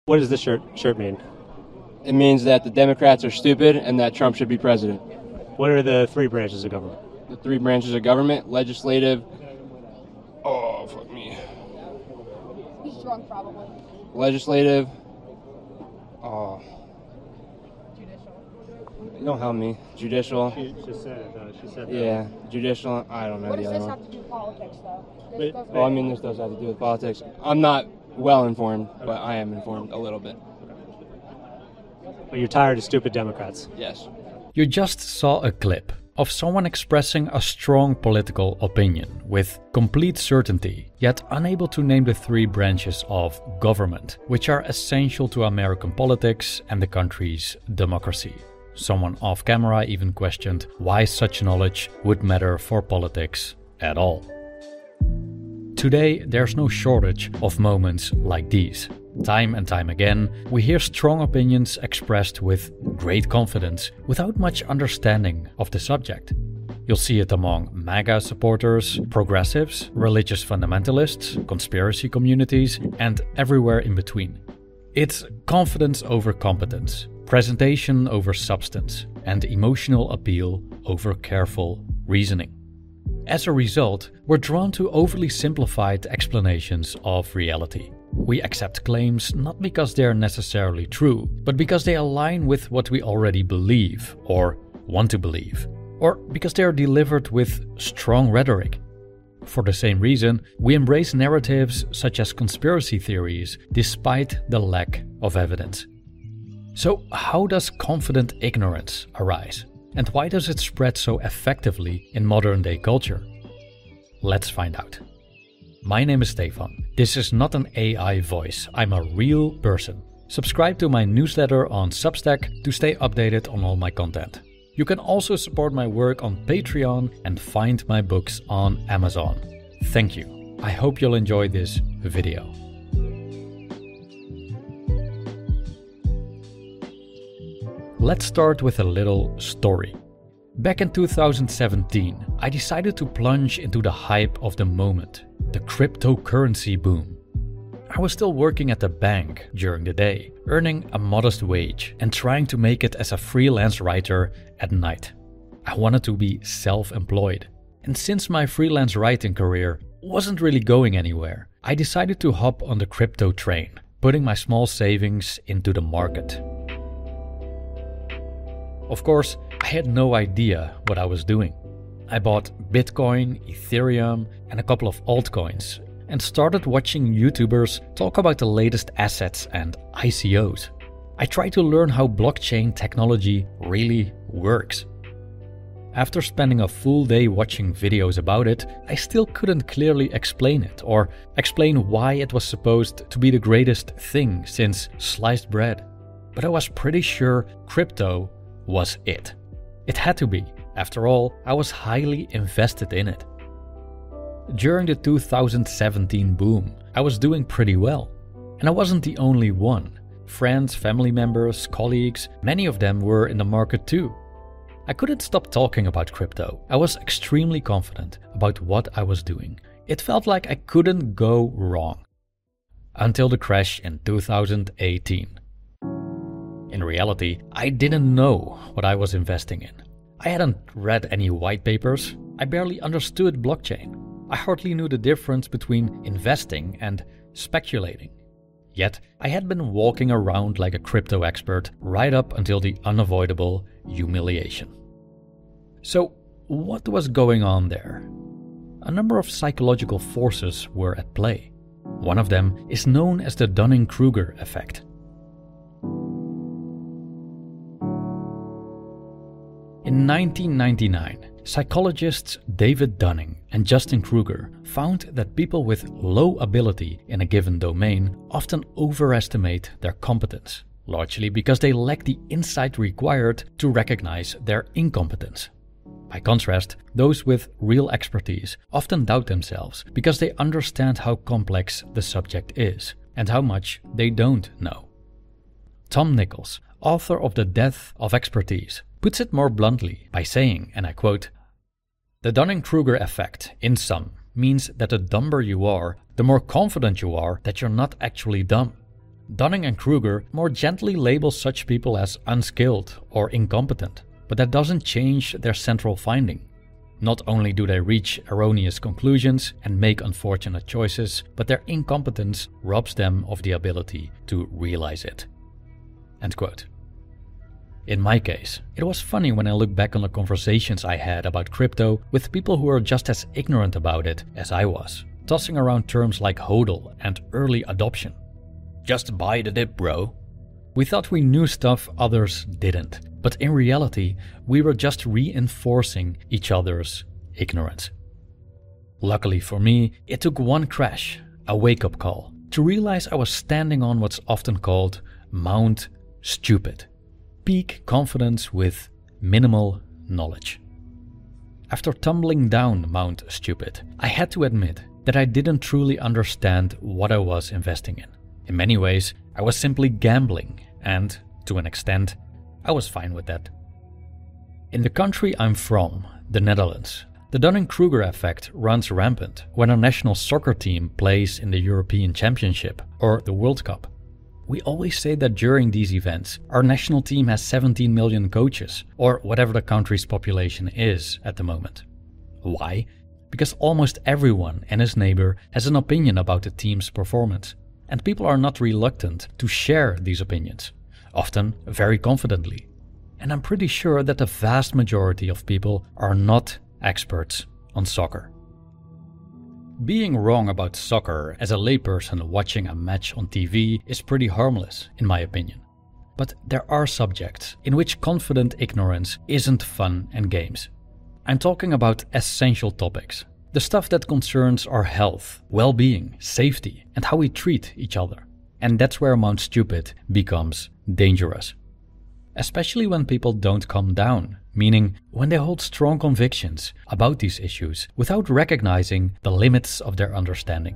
What does this shirt mean? It means that the Democrats are stupid and that Trump should be president. What are the three branches of government? The three branches of government: legislative. Oh, fuck me. He's drunk, probably. Legislative. Oh. Judicial. Don't help me. Judicial. She just said it. She said that. Yeah, judicial. I don't know What the does other this one. have to do with politics, though? This does have to do with politics. I'm not well informed, but I am informed a little bit. But you're tired of stupid Democrats. Yes. You just saw a clip of someone expressing a strong political opinion with complete certainty, yet unable to name the three branches of government, which are essential to American politics and the country's democracy. Someone off camera even questioned why such knowledge would matter for politics at all. Today, there's no shortage of moments like these. Time and time again, we hear strong opinions expressed with great confidence without much understanding of the subject. You'll see it among MAGA supporters, progressives, religious fundamentalists, conspiracy communities, and everywhere in between. It's confidence over competence, presentation over substance, and emotional appeal over careful reasoning. As a result, we're drawn to overly simplified explanations of reality. We accept claims not because they're necessarily true, but because they align with what we already believe or want to believe, or because they are delivered with strong rhetoric. For the same reason, we embrace narratives such as conspiracy theories despite the lack of evidence. So, how does confident ignorance arise? And why does it spread so effectively in modern-day culture? Let's find out. My name is Stefan. This is not an AI voice, I'm a real person. Subscribe to my newsletter on Substack to stay updated on all my content. You can also support my work on Patreon and find my books on Amazon. Thank you. I hope you'll enjoy this video. Let's start with a little story. Back in 2017, I decided to plunge into the hype of the moment, the cryptocurrency boom. I was still working at the bank during the day, earning a modest wage and trying to make it as a freelance writer at night. I wanted to be self-employed. And since my freelance writing career wasn't really going anywhere, I decided to hop on the crypto train, putting my small savings into the market. Of course, I had no idea what I was doing. I bought Bitcoin, Ethereum, and a couple of altcoins, and started watching YouTubers talk about the latest assets and ICOs. I tried to learn how blockchain technology really works. After spending a full day watching videos about it, I still couldn't clearly explain it or explain why it was supposed to be the greatest thing since sliced bread. But I was pretty sure crypto was it. It had to be. After all, I was highly invested in it. During the 2017 boom, I was doing pretty well. And I wasn't the only one. Friends, family members, colleagues, many of them were in the market too. I couldn't stop talking about crypto. I was extremely confident about what I was doing. It felt like I couldn't go wrong. Until the crash in 2018. In reality, I didn't know what I was investing in. I hadn't read any white papers. I barely understood blockchain. I hardly knew the difference between investing and speculating. Yet, I had been walking around like a crypto expert right up until the unavoidable humiliation. So, what was going on there? A number of psychological forces were at play. One of them is known as the Dunning-Kruger effect. In 1999, psychologists David Dunning and Justin Kruger found that people with low ability in a given domain often overestimate their competence, largely because they lack the insight required to recognize their incompetence. By contrast, those with real expertise often doubt themselves because they understand how complex the subject is and how much they don't know. Tom Nichols, author of The Death of Expertise, puts it more bluntly by saying, and I quote, "The Dunning-Kruger effect, in sum, means that the dumber you are, the more confident you are that you're not actually dumb. Dunning and Kruger more gently label such people as unskilled or incompetent, but that doesn't change their central finding. Not only do they reach erroneous conclusions and make unfortunate choices, but their incompetence robs them of the ability to realize it. End quote. In my case, it was funny when I look back on the conversations I had about crypto with people who were just as ignorant about it as I was, tossing around terms like hodl and early adoption. Just buy the dip, bro. We thought we knew stuff others didn't, but in reality, we were just reinforcing each other's ignorance. Luckily for me, it took one crash, a wake-up call, to realize I was standing on what's often called Mount Stupid. Peak confidence with minimal knowledge. After tumbling down Mount Stupid, I had to admit that I didn't truly understand what I was investing in. In many ways, I was simply gambling, and, to an extent, I was fine with that. In the country I'm from, the Netherlands, the Dunning-Kruger effect runs rampant when a national soccer team plays in the European Championship or the World Cup. We always say that during these events, our national team has 17 million coaches, or whatever the country's population is at the moment. Why? Because almost everyone and his neighbor has an opinion about the team's performance, and people are not reluctant to share these opinions, often very confidently. And I'm pretty sure that the vast majority of people are not experts on soccer. Being wrong about soccer as a layperson watching a match on TV is pretty harmless, in my opinion. But there are subjects in which confident ignorance isn't fun and games. I'm talking about essential topics, the stuff that concerns our health, well-being, safety, and how we treat each other. And that's where Mount Stupid becomes dangerous. Especially when people don't calm down, meaning when they hold strong convictions about these issues without recognizing the limits of their understanding.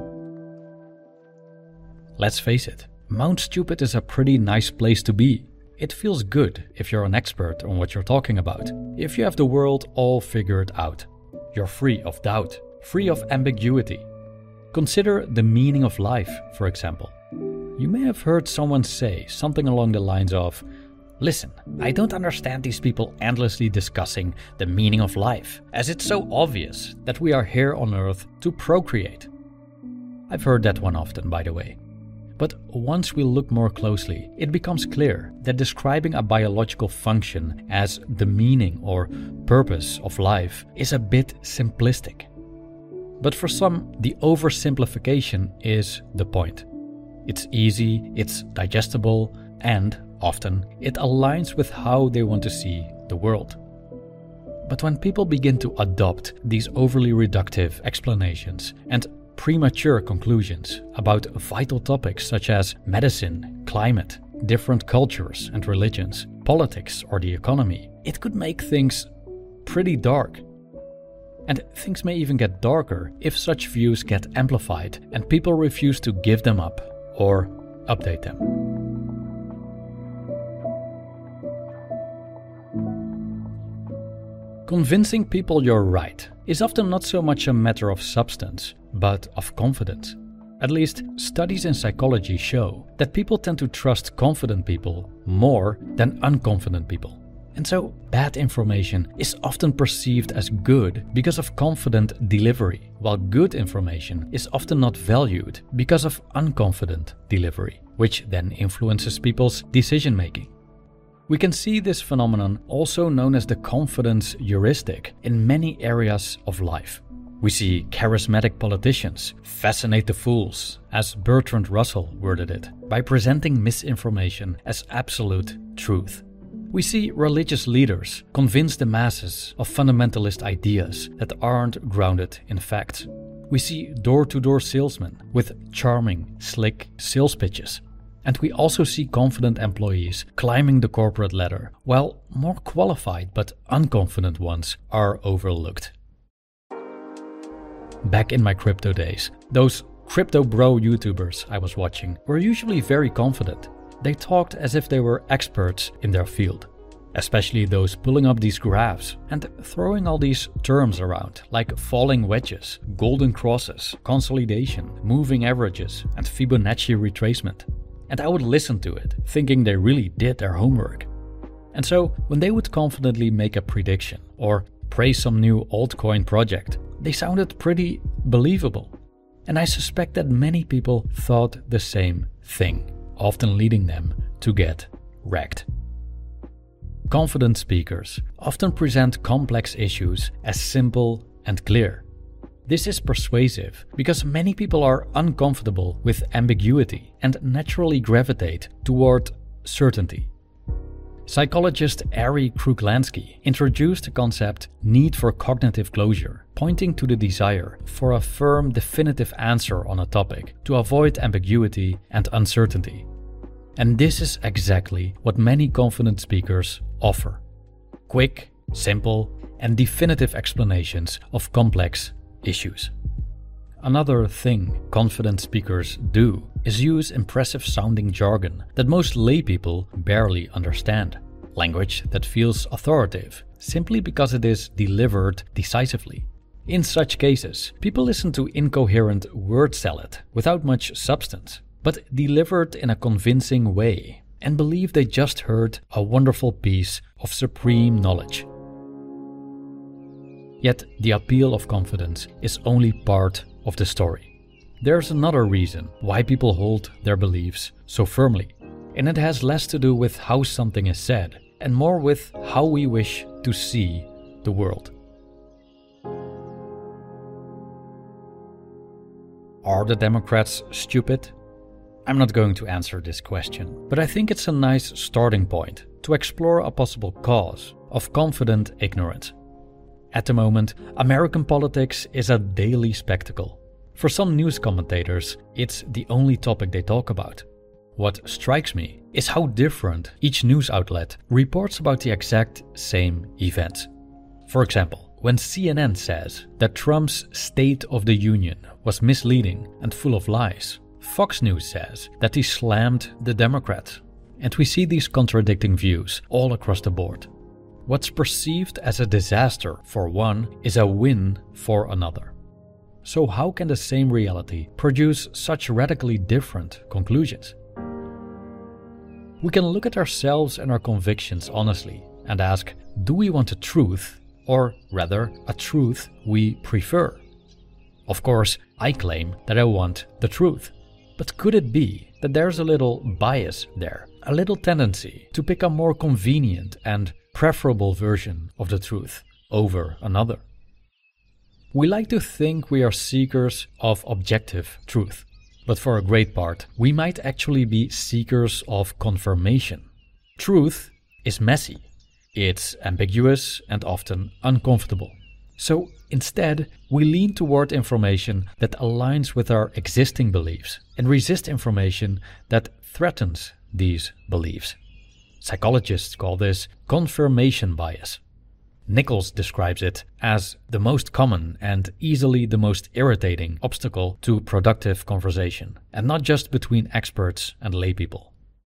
Let's face it, Mount Stupid is a pretty nice place to be. It feels good if you're an expert on what you're talking about, if you have the world all figured out. You're free of doubt, free of ambiguity. Consider the meaning of life, for example. You may have heard someone say something along the lines of, "Listen, I don't understand these people endlessly discussing the meaning of life, as it's so obvious that we are here on Earth to procreate." I've heard that one often, by the way. But once we look more closely, it becomes clear that describing a biological function as the meaning or purpose of life is a bit simplistic. But for some, the oversimplification is the point. It's easy, it's digestible, and often, it aligns with how they want to see the world. But when people begin to adopt these overly reductive explanations and premature conclusions about vital topics such as medicine, climate, different cultures and religions, politics, or the economy, it could make things pretty dark. And things may even get darker if such views get amplified and people refuse to give them up or update them. Convincing people you're right is often not so much a matter of substance, but of confidence. At least, studies in psychology show that people tend to trust confident people more than unconfident people. And so, bad information is often perceived as good because of confident delivery, while good information is often not valued because of unconfident delivery, which then influences people's decision-making. We can see this phenomenon, also known as the confidence heuristic, in many areas of life. We see charismatic politicians fascinate the fools, as Bertrand Russell worded it, by presenting misinformation as absolute truth. We see religious leaders convince the masses of fundamentalist ideas that aren't grounded in facts. We see door-to-door salesmen with charming, slick sales pitches. And we also see confident employees climbing the corporate ladder, while more qualified but unconfident ones are overlooked. Back in my crypto days, those crypto bro YouTubers I was watching were usually very confident. They talked as if they were experts in their field, especially those pulling up these graphs and throwing all these terms around like falling wedges, golden crosses, consolidation, moving averages, and Fibonacci retracement. and I would listen to it, thinking they really did their homework. And so, when they would confidently make a prediction or praise some new altcoin project, they sounded pretty believable. And I suspect that many people thought the same thing, often leading them to get wrecked. Confident speakers often present complex issues as simple and clear. This is persuasive because many people are uncomfortable with ambiguity and naturally gravitate toward certainty. Psychologist Ari Kruglansky introduced the concept need for cognitive closure, pointing to the desire for a firm, definitive answer on a topic to avoid ambiguity and uncertainty. And this is exactly what many confident speakers offer. Quick, simple, and definitive explanations of complex issues. Another thing confident speakers do is use impressive sounding jargon that most laypeople barely understand. Language that feels authoritative simply because it is delivered decisively. In such cases, people listen to incoherent word salad without much substance, but delivered in a convincing way, and believe they just heard a wonderful piece of supreme knowledge. Yet the appeal of confidence is only part of the story. There's another reason why people hold their beliefs so firmly, and it has less to do with how something is said and more with how we wish to see the world. Are the Democrats stupid? I'm not going to answer this question, but I think it's a nice starting point to explore a possible cause of confident ignorance. At the moment, American politics is a daily spectacle. For some news commentators, it's the only topic they talk about. What strikes me is how different each news outlet reports about the exact same events. For example, when CNN says that Trump's State of the Union was misleading and full of lies, Fox News says that he slammed the Democrats. And we see these contradicting views all across the board. What's perceived as a disaster for one is a win for another. So how can the same reality produce such radically different conclusions? We can look at ourselves and our convictions honestly and ask, do we want a truth, or rather a truth we prefer? Of course, I claim that I want the truth. But could it be that there's a little bias there, a little tendency to pick a more convenient and preferable version of the truth over another? We like to think we are seekers of objective truth, but for a great part, we might actually be seekers of confirmation. Truth is messy, it's ambiguous and often uncomfortable. So instead, we lean toward information that aligns with our existing beliefs and resist information that threatens these beliefs. Psychologists call this confirmation bias. Nichols describes it as the most common and easily the most irritating obstacle to productive conversation, and not just between experts and laypeople.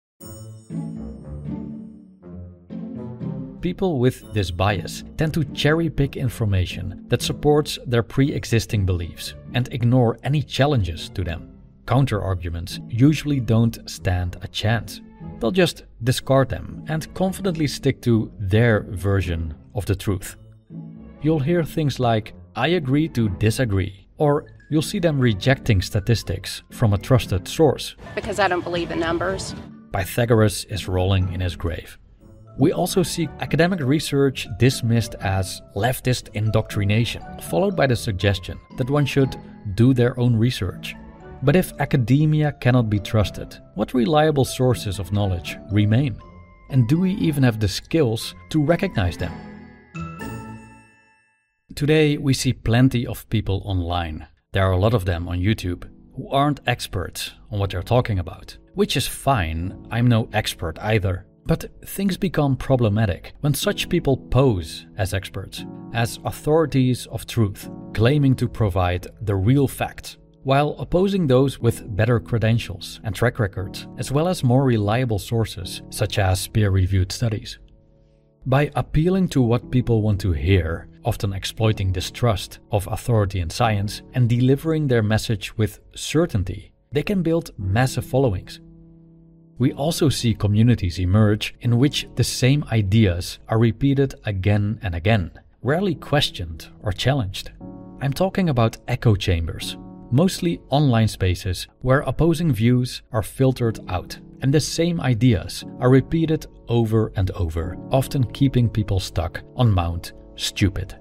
People with this bias tend to cherry-pick information that supports their pre-existing beliefs and ignore any challenges to them. Counter-arguments usually don't stand a chance. They'll just discard them and confidently stick to their version of the truth. You'll hear things like, "I agree to disagree," or you'll see them rejecting statistics from a trusted source. Because I don't believe in numbers. Pythagoras is rolling in his grave. We also see academic research dismissed as leftist indoctrination, followed by the suggestion that one should do their own research. But if academia cannot be trusted, what reliable sources of knowledge remain? And do we even have the skills to recognize them? Today we see plenty of people online. There are a lot of them on YouTube who aren't experts on what they're talking about, which is fine. I'm no expert either. But things become problematic when such people pose as experts, as authorities of truth, claiming to provide the real facts, while opposing those with better credentials and track records, as well as more reliable sources, such as peer-reviewed studies. By appealing to what people want to hear, often exploiting distrust of authority in science, and delivering their message with certainty, they can build massive followings. we also see communities emerge in which the same ideas are repeated again and again, rarely questioned or challenged. I'm talking about echo chambers, mostly online spaces where opposing views are filtered out and the same ideas are repeated over and over, often keeping people stuck on Mount Stupid.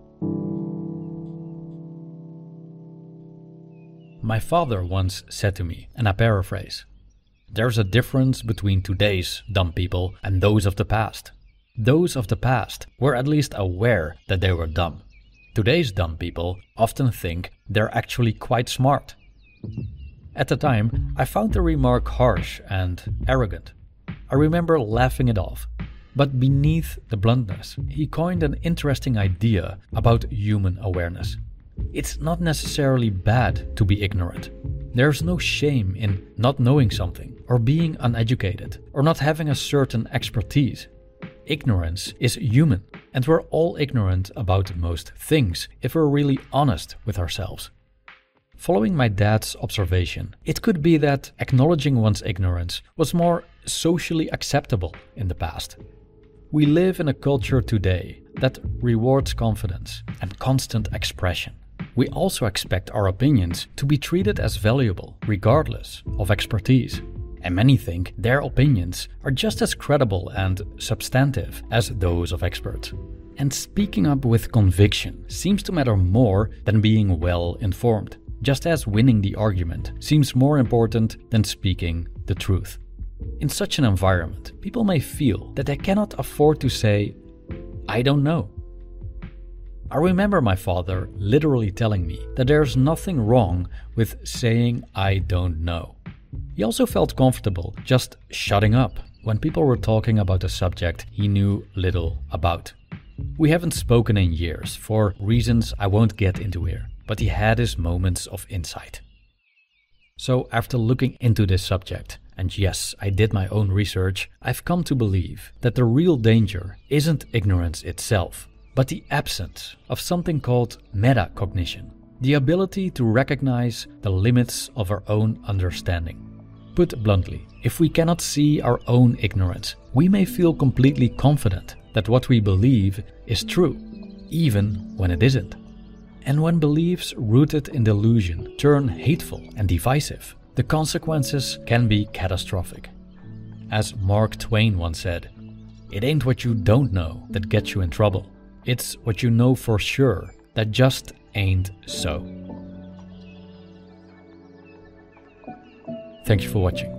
My father once said to me, and I paraphrase, "There's a difference between today's dumb people and those of the past. Those of the past were at least aware that they were dumb. Today's dumb people often think they're actually quite smart." At the time, I found the remark harsh and arrogant. I remember laughing it off. But beneath the bluntness, he coined an interesting idea about human awareness. It's not necessarily bad to be ignorant. There's no shame in not knowing something, or being uneducated, or not having a certain expertise. Ignorance is human, and we're all ignorant about most things if we're really honest with ourselves. Following my dad's observation, it could be that acknowledging one's ignorance was more socially acceptable in the past. We live in a culture today that rewards confidence and constant expression. We also expect our opinions to be treated as valuable, regardless of expertise. And many think their opinions are just as credible and substantive as those of experts. And speaking up with conviction seems to matter more than being well informed, just as winning the argument seems more important than speaking the truth. In such an environment, people may feel that they cannot afford to say, "I don't know." I remember my father literally telling me that there's nothing wrong with saying "I don't know." He also felt comfortable just shutting up when people were talking about a subject he knew little about. We haven't spoken in years for reasons I won't get into here, but he had his moments of insight. So after looking into this subject, and yes, I did my own research, I've come to believe that the real danger isn't ignorance itself, but the absence of something called metacognition, the ability to recognize the limits of our own understanding. Put bluntly, if we cannot see our own ignorance, we may feel completely confident that what we believe is true, even when it isn't. And when beliefs rooted in delusion turn hateful and divisive, the consequences can be catastrophic. As Mark Twain once said, "It ain't what you don't know that gets you in trouble. It's what you know for sure that just ain't so." Thank you for watching.